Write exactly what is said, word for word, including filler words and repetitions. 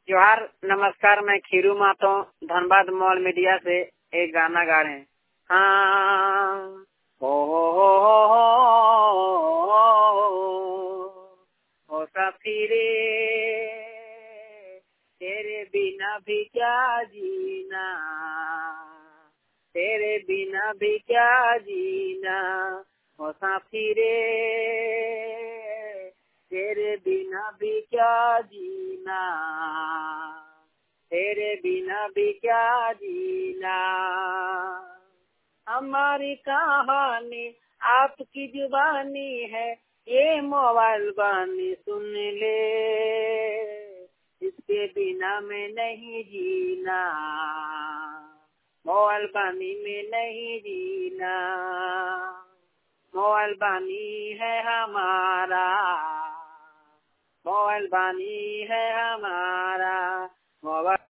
जोहार नमस्कार। मैं खीरू मातो धनबाद मॉल मीडिया से एक गाना गा रहे हैं। हाँ हो हो हो हो सफीरे तेरे बिना भी क्या जीना, तेरे बिना भी क्या जीना, हो सफीरे तेरे बिना भी क्या जीना, तेरे बिना भी क्या जीना। हमारी कहानी आपकी जुबानी है, ये मोबाइल बानी सुन ले, इसके बिना मैं नहीं जीना, मोबाइल बानी में नहीं जीना। मोबाइल बानी है हमारा, मोबाइल बानी है हमारा, मोबाइल